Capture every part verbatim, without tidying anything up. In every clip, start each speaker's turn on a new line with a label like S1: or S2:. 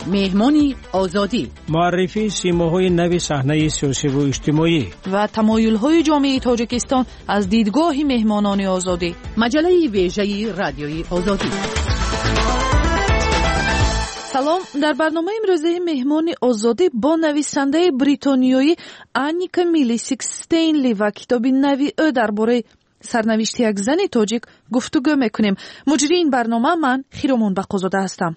S1: مهمانی آزادی،
S2: معرفی سیماهای نو صحنه سیاسی و اجتماعی
S3: و تمایل‌های جامعه تاجیکستان از دیدگاه مهمانان آزادی.
S1: مجله ویژه رادیوی آزادی.
S3: سلام، در برنامه امروزه مهمان آزادی با نویسنده بریتانیایی آنیکا میلیسیک ستینلی و کتاب نوی او درباره سرنوشت یک زن تاجیک گفتگو میکنیم. مجری این برنامه من خیرمون بقازاده هستم.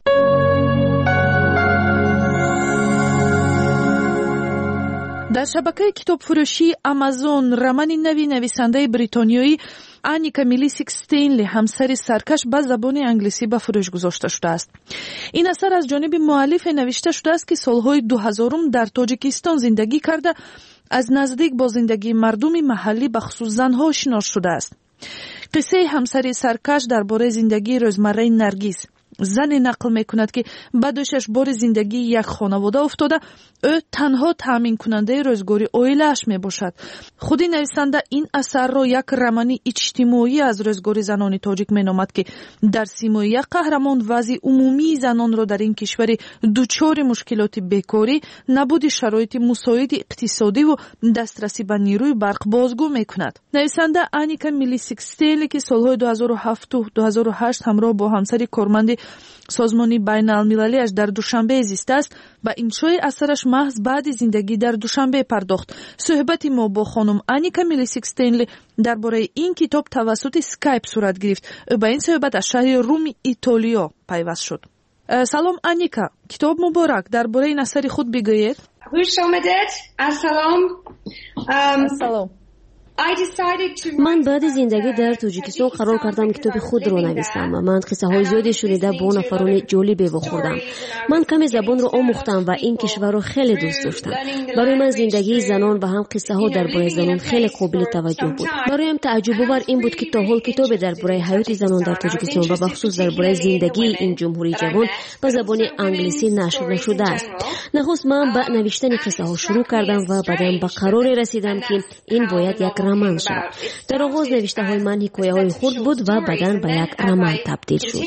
S3: در شبکه کتاب فروشی آمازون رمان نوی نویسنده بریتانیایی آنیکا میلیسیک ستینلی همسر سرکش به زبان انگلیسی به فروش گذاشته شده است. این اثر از جانب مؤلف نوشته شده است که سالهای دو هزارم در تاجیکستان زندگی کرده، از نزدیک با زندگی مردم محلی به خصوص زنها آشنا شده است. قصه همسر سرکش درباره زندگی روزمره نرگس، زنی نقل میکند که بعد از شش بار زندگی یک خانواده افتاده، او تنها تامین کننده روزگاری عائله‌اش میباشد. خود نویسنده این اثر را یک رمان اجتماعی از روزگار زنان تاجیک مینامد که در سیمای یک قهرمان وضع عمومی زنان را در این کشور دچار مشکلات بیکاری، نبود شرایط مساعد اقتصادی و دسترسی به نیروی برق بازگو میکند. نویسنده آنیکا میلیسیک ستینلی که سالهای دو هزار و هفت و دو هزار و هشت همراه با همسر کارمند سازمانی بین المللیش در دوشنبه زیسته است، با انشای اثرش محض بعد زندگی در دوشنبه پرداخت. صحبت ما با خانم آنیکا میلیسیک ستینلی درباره این کتاب توسط اسکایپ صورت گرفت. او با این صحبت از شهر روم ایتالیا پیوست شد. سلام آنیکا، کتاب مبارک. درباره این اثر خود بگویید.
S4: خوش آمدید. سلام.
S3: سلام.
S5: من بعد زندگی در تاجیکستان قرار کردم کتاب خود را نویسم. من قصه های زیادی شنیده با نفران جالبی خوردم. من کمی زبان را آموختم و این کشور را خیلی دوست داشتم. برای من زندگی زنان و هم قصه ها درباره زنان خیلی قابل توجه بود. برایم تعجب آور این بود که تا حال کتاب درباره حیات زنان در تاجیکستان و بخصوص درباره زندگی این جمهوری جوان به زبان انگلیسی نشر نشده است. نخست من با نوشتن قصه ها شروع کردم و بعدم به قراری رسیدم که این باید یک رمان شد. در آغاز نوشته های من حکایه های خرد بود و بعداً به یک رمان تبدیل شد.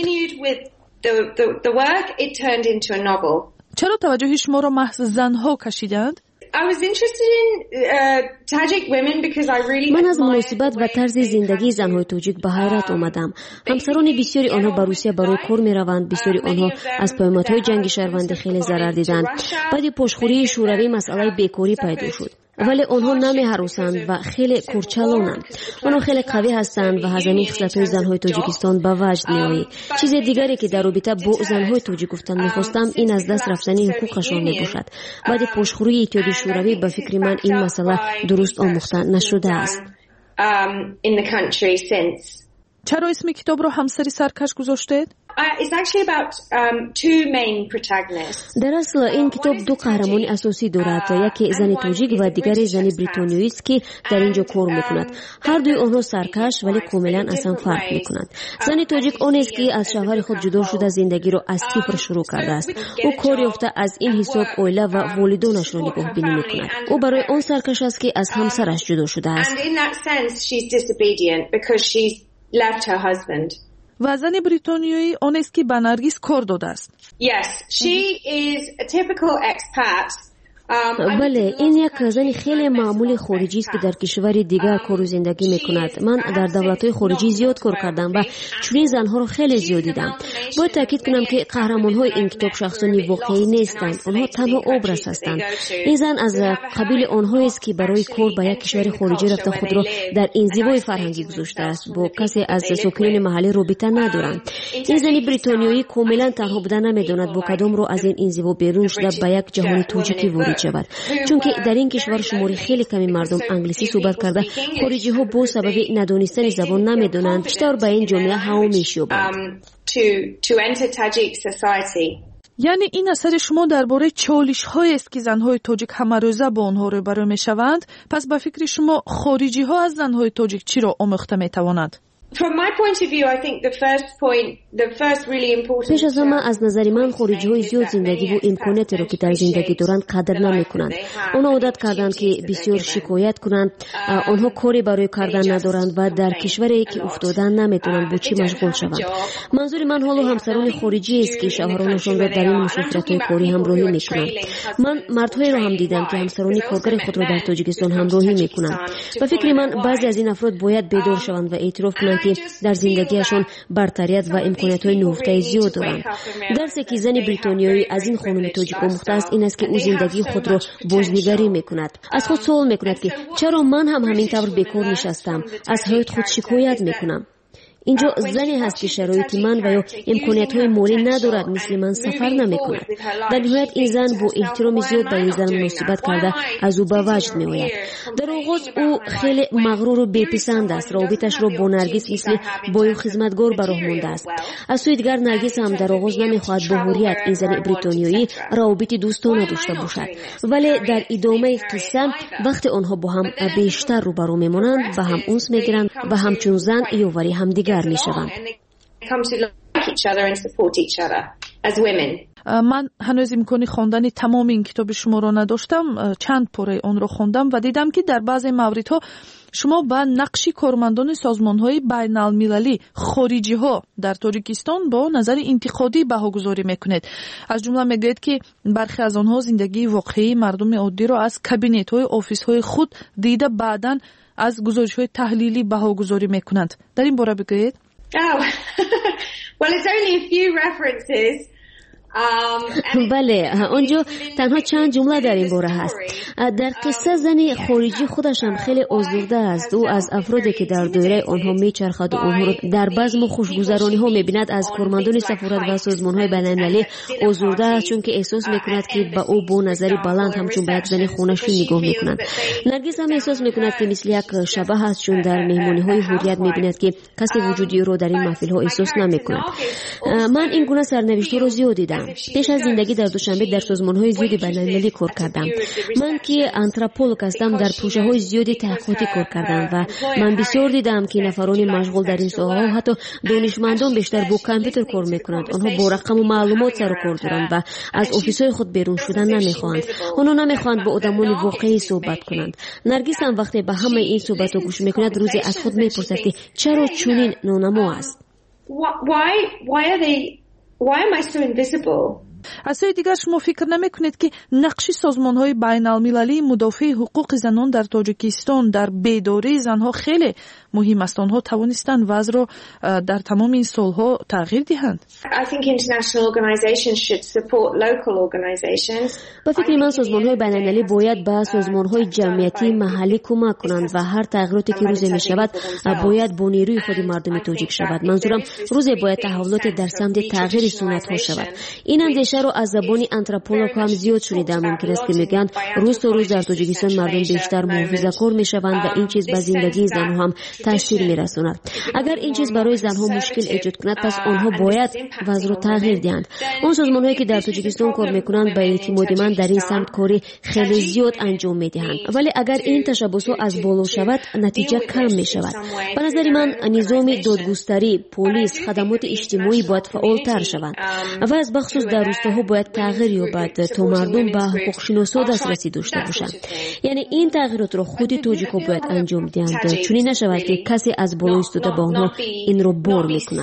S3: چرا توجه شما را محض زنها کشیدند؟
S5: من از مناسبت و طرز زندگی زنهای تاجیک به حیرت آمدم. همسران بسیاری آنها به روسیه برای کار می روند. بسیاری آنها از پیامدهای جنگ شهروندی خیلی ضرر دیدند. بعد پشتخوری شوروی مسئله بیکاری پیدا شد. ولی آنها نمی هراسند و خیلی کورچالانند. آنها خیلی قوی هستند و هزینه خصلت‌های زنهای تاجیکستان به وجد می‌آید. چیز دیگری که در رابطه با زنهای تاجیک گفتن می‌خواستم این از دست رفتن حقوقشان میباشد. بعد پشتخوری اتحادیه شوروی به فکر من این مسئله درست آموخته نشده است.
S3: چرا اسم کتاب رو همسری سرکش گذاشتید؟
S5: در اصل این کتاب دو قهرمان اساسی دارد. یکی زن تاجیک و دیگری زن بریتانیایی است که در اینجا کار میکند. هر دوی آنها سرکش ولی کاملا اصلا فرق میکنند. زن تاجیک آن است که از شوهر خود جدا شده زندگی را از صفر شروع کرده است. او کار یافته از این حساب عائله و والدانش را نگاه بینی میکند. او برای آن سرکش است که از همسرش جدا شده است.
S4: left her husband.
S3: و زن بریتانیایی آن است که به نرگس کار داده است.
S4: Yes, she is a typical expat.
S5: بله، این یک زن خیلی معمولی خارجی است که در کشور دیگر کار و زندگی میکند. من در دولت‌های خارجی زیاد کار کردم و چنین زنها رو خیلی زیاد دیدم. باید تاکید کنم که قهرمان‌های این کتاب شخصانی واقعی نیستند. آنها تنها ابراز هستند. این زن از قبیل آنهایی است که برای کار به یک کشور خارجی رفته خود را در انزوای فرهنگی گذاشته است. با کسی از ساکنین محلی رابطه ندارند. این زن بریتانیایی کاملا تنها بودن نمیداند با کدام رو از این انزوا بیرون شده به یک جهان تاجیکی وارد شود. چون که در این کشور شماری خیلی کمی مردم انگلیسی صحبت کرده، خارجی ها با سبب ندانستن زبان نمیدونند بیشتر به این جامعه هوا میشوبند.
S3: یعنی این اثر شما درباره چالش های است که زنهای تاجیک همه روزه با آنها روبرو میشوند. پس به فکر شما خارجی ها از زنهای تاجیک چی را آموخته میتوانند؟
S4: From my point of view, I think the first point, the first really important.
S5: پیش از همه از نظر من خارجی های زیاد زندگی و امکاناتی رو که در زندگی دارند قدر نمیکنند. آنها عادت کردند که بسیار شکایت کنند. آنها کاری برای کردن ندارند و در کشوری که افتادن نمیتونند با چی مشغول شوند. منظور من حالا همسران خارجی است که شوهرانشان را در این مسافرت‌های کاری همراهی میکنند. من مردهایی را هم دیدم که همسران کارگر خود را در تاجیکستان همراهی میکنند. و فکر من بعضی از این افراد باید بیدار شوند و اعتراف کنند که در زندگیشان برتریت و امکانات‌های نهفته زیاد دارند. درسی که زن بریتانیایی از این خانم تاجیک آموخته است این است که او زندگی خود را بازنگری میکند. از خود سوال میکند که چرا من هم همین طور بیکار نشستم؟ از حیات خود شکایت میکنم. اینجا زنی هست که شرایط من و یا امکانیت‌های مالی ندارد، مثل من سفر نمی‌کند. در نهایت این زن با احترام زیاد به این زن مناسبت کرده از او به وجد می‌آید. در آغاز او خیلی مغرور و بی‌پسند است. رابطش را با نرگس مثل بای و خدمتگار به راه مانده است. از سوی دیگر نرگس هم در آغاز نمی‌خواهد به حریت این زن بریتانیایی رابطه دوستانه داشته باشد. ولی در ادامه قصه وقتی آنها با هم بیشتر روبرو می‌مانند به هم انس می‌گیرند و همچون زن یاوری همدیگر میشوند.
S3: من هنوز امکانی خواندن تمام این کتاب شما را نداشتم. چند پاره آن را خواندم و دیدم که در بعضی موردها شما با نقش کارمندان سازمان‌های بین‌المللی خارجی‌ها در تاجیکستان با نظر انتقادی بهاگذاری می‌کنید. از جمله می‌گویید که برخی از آنها زندگی واقعی مردم عادی را از کابینت‌های آفیس‌های خود دیده بعداً از گزارش‌های تحلیلی بهاگذاری می‌کنند. در این باره بگویید.
S4: Oh, well, it's only a few references.
S5: بله، آنجا تنها چند جمله در این باره هست. در قصه زنی خارجی خودش هم خیلی آزرده است. او از افرادی که در دایره آنها میچرخد و آنها را در بزم و خوشگذرانی ها میبیند از کارمندان سفارت و سازمان های بین‌المللی آزرده است، چون که احساس میکند که به او با نظری بلند همچون به یک زن خونشی نگاه میکنند. نرگس هم احساس میکند که مثل یک شبح است، چون در مهمانی های حریت میبیند که کسی وجودی را در این محفل ها احساس نمیکند. من این گونه سرنوشت رو زیاد دیدم. پیش از زندگی در دوشنبه در سازمان‌های زیادی بین‌المللی کار کردم. من که آنتروپولوژ هستم در پروژه‌های زیادی تحقیقاتی کار کردم و من بسیار دیدم که نفران مشغول در این ساحه حتی دانشمندان بیشتر با کامپیوتر کار می‌کنند. آنها با رقم و معلومات سر و کار دارند و از آفیس‌های خود بیرون شدن نمی‌خواهند. آنها نمی‌خواهند با آدمان واقعی صحبت کنند. نرگس هم وقتی به همه این صحبت‌ها گوش می‌کند روزی از خود می‌پرسد که چرا چنین نانما است؟
S4: Why why are they Why am I so invisible?
S3: از سوی دیگر شما فکر نمی‌کنید که نقش سازمان‌های بین‌المللی مدافع حقوق زنان در تاجیکستان در بیداری زنها خیلی مهم است؟ آنها توانستند وضع را در تمام این سالها تغییر دهند.
S4: I think international organizations should support local organizations.
S5: با فکر من سازمان‌های بین‌المللی باید به سازمان‌های جمعیتی محلی کمک کنند و هر تغییراتی که روزی می‌شود باید با نیروی خود مردم تاجیک شود. منظورم روزی باید تحولات در سمت تغییر سنت‌ها شود. این اندیشه رو از زبان آنتروپولوژ هم زیاد شنیدم. ممکن است که میگن روز تا روز در تاجیکستان مردم بیشتر محافظه‌کار میشوند و این چیز به زندگی زنها هم تاثیر میرساند. اگر این چیز برای زنها مشکل ایجاد کند پس آنها باید وضع را تغییر دهند. اون سازمان‌هایی که در تاجیکستان کار میکنند به اعتماد من در این سمت کاری خیلی زیاد انجام میدهند. ولی اگر این تشبسات از بالا شود نتیجه کم میشود. به نظر من نظام دادگستری، پلیس، خدمات اجتماعی باید فعالتر شوند و از بخصوص در روستاها باید تغییر یابد تا مردم به حقوق شناسا دسترسی داشته باشند. یعنی این تغییرات را خود تاجیک‌ها باید انجام دهند، چنین نشود که کسی از بالا ایستاده با آنها این را بار میکند.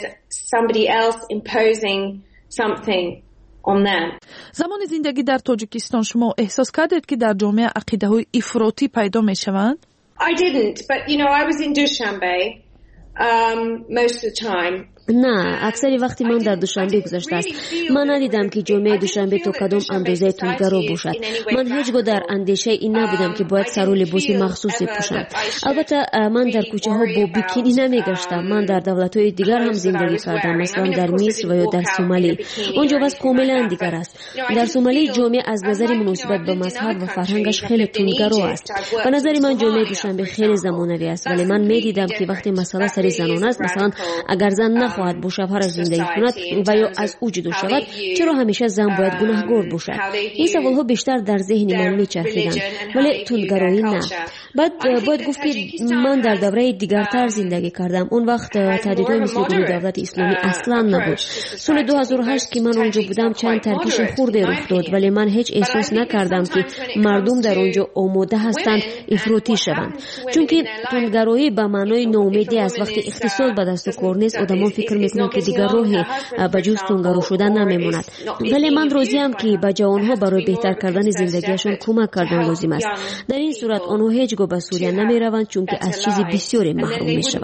S3: زمان زندگی در تاجیکستان شما احساس کردید که در جامعه عقیده‌های افراطی پیدا میشوند؟
S4: I didn't, but you know I was in Dushanbe um most of the time.
S5: نه، اکثری وقتی من در دوشنبه گذشته است. من ندیدم که جامعه دوشنبه تا کدام اندازه تندگرا باشد. من هیچگاه در اندیشه این نبودم که باید سر و لباس مخصوصی پوشم. البته من در کوچه ها با بیکینی نمیگشتم. من در دولت‌های دیگر هم زندگی کردم، مثلا در مصر و یا در سومالی. اونجا وضع کاملا دیگر است. در سومالی جامعه از نظر مناسبت به مذهب و فرهنگش خیلی تندگرا است. به نظر من جامعه دوشنبه خیلی زمانوی است، ولی من میدیدم که وقتی مسئله سر زنان است، مثلا اگر زن نخواهد میخواهد با شوهرش زندگی کند و یا از او جدا شود، چرا همیشه زن باید گناهکار باشد؟ این سوالها بیشتر در ذهن من میچرخیدند، ولی تندگرایی نه. بعد باید گفت که من در دوره دیگرتر زندگی کردم. اون وقت تهدیدهای مثل گروه دولت اسلامی اصلا نبود. سال دو هزار و هشت که من اونجا بودم چند ترکیش خورده رخ داد، ولی من هیچ احساس نکردم که مردم در اونجا آماده هستند افراطی شوند، چون که تندگرایی به معنای ناامیدی است. وقتی اقتصاد به دست کار نیست، آدمان فکر میکنند که دیگر راهی به جز تندگرا شدن نمیماند. ولی من راضیم که به جوانها برای بهتر کردن زندگیشان کمک کردن لازم است. در این صورت آنها هیچگاه به سوریه نمیروند، چون که از چیز بسیاری محروم میشوند.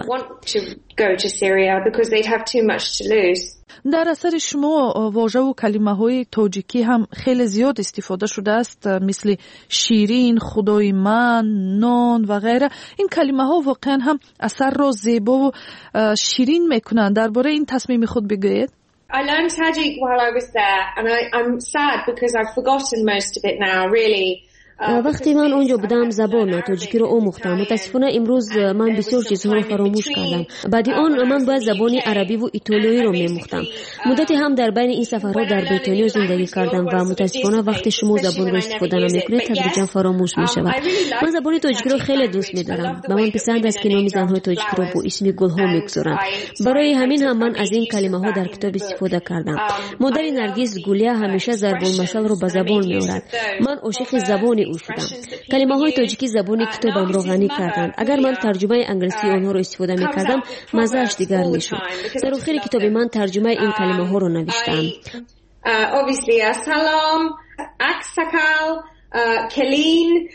S3: در اثر شما واژه و کلمه های تاجیکی هم خیلی زیاد استفاده شده است، مثل شیرین، خدای من، نان و غیره. این کلمه ها واقعا هم اثر را زیبا و شیرین میکنند. درباره این تصمیم خود بگویید.
S4: I learned Tajik while I was there, and I, I'm sad because I've forgotten most of it now, really.
S5: وقتی من اونجا بودم زبان تاجیکی رو آموختم. متاسفانه امروز من بسیار چیزها رو فراموش کردم. بعد آن من باید زبان عربی و ایتالیایی رو می‌آموختم. مدتی هم در بین این سفرها در بریتانیا زندگی کردم و متاسفانه وقتی شما زبان رو استفاده نمی‌کنید تدریجاً فراموش می‌شود. من زبان تاجیکی رو خیلی دوست می‌دارم و من پسند است که نام زن‌های تاجیکی رو با اسم گل‌ها می‌گذارند. برای همین هم من از این کلمه‌ها در کتاب استفاده کردم. مادر نرگس گولیا همیشه ضرب المثل رو به زبان می‌آورد. من عاشق زبان او شدم. کلمه های تاجیکی زبان کتابم رو غنی کردند. اگر من ترجمه انگلیسی آنها رو استفاده می کردم مزه‌اش دیگر می شد. در آخر کتاب من ترجمه این کلمه ها رو نوشتم.
S4: obviously سلام، اکسکال، کلین،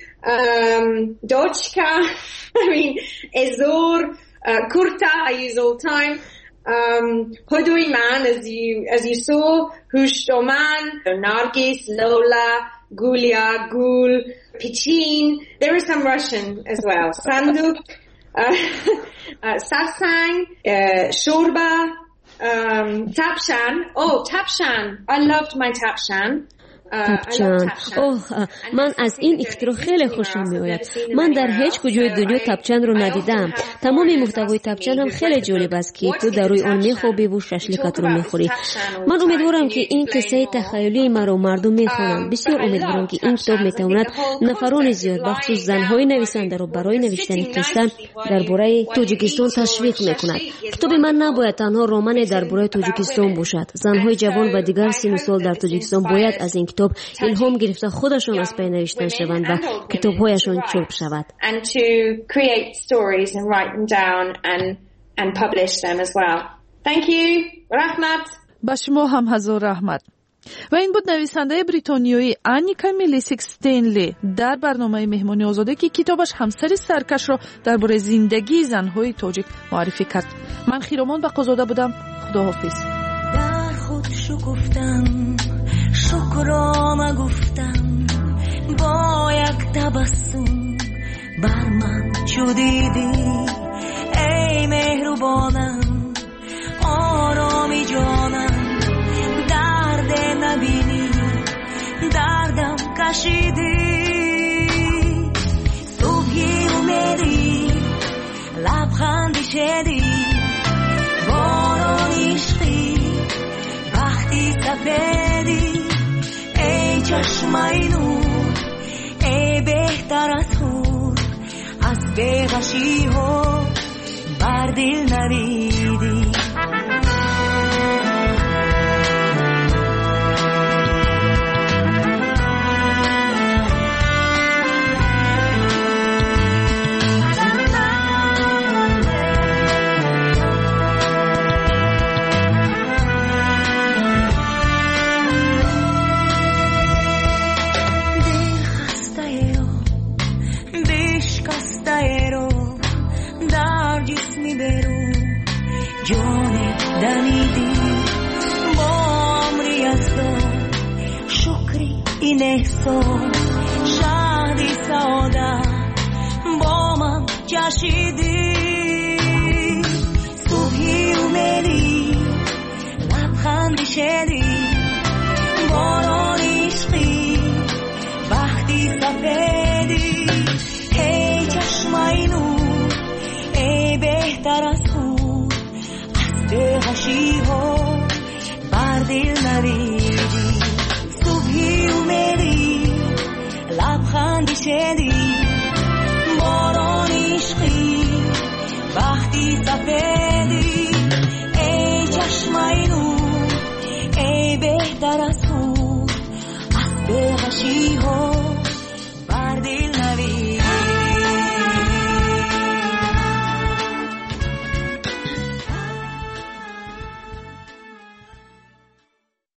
S4: دوچکا، I mean ازور، kurta I use all the time. Um, Hodoy man, as you as you saw, Hushtoman, Nargis, Lola, Gulia, Gul, Pichin. There is some Russian as well. Sanduk, uh, uh, Safsang, uh, Shorba, um, Tapshan. Oh, Tapshan. I loved my Tapshan.
S5: تپچان. اوه من از این اختراع خیلی خوشم میآید. من در هیچ کجای دنیا تپچان رو ندیدم. تمام محتوای تپچان هم خیلی جالب است که تو در روی آن میخوابی و ششلیکت رو میخوری. من امیدوارم که این قصه تخیلی مرا مردم میخوانند. بسیار امیدوارم که این کتاب میتواند نفران زیاد بخصوص زنهای نویسنده رو برای نوشتن قصه درباره تاجیکستان تشویق میکند. کتاب من نباید تنها رمان درباره تاجیکستان باشد. زنهای جوان و دیگر سن و سال در تاجیکستان باید از این کتاب الهام گرفته خودشون از پی نوشتن شوند و کتاب‌هایشون چاپ شود.
S4: And to create stories and write them down and and publish them as well. Thank you. رحمت.
S3: با شما هم هزار رحمت. و این بود نویسنده بریتانیایی آنیکا میلیسیک استینلی در برنامه مهمانی آزاده که کتابش همسر سرکش را درباره زندگی زن‌های تاجیک معرفی کرد. من خیرامان بقازاده بودم. خداحافظ.
S6: در خود شکفتم شکرانه گفتم با یک تبسم بر من چو دیدی ای مهربانم آرامی جانم درد نبینی دردم کشیدی صبحی اومدی لبخندی شدی باران عشقی وقتی سفیدی ای چشمای نور ای بهتر از خود از بیغشی ها بر دل نریدی احسان شادی سعادت با من جشیدی صبحی اومدی لبخندی شدی باران عشقی وقتی سفیدی ای چشمای نور ای بهتر از خود از دهشی دل ندیدی صبحی اومدی لبخندی شدی باران عشقی وقتی سفیدی ای چشمای نور ای بهتر از خود از بغشی ها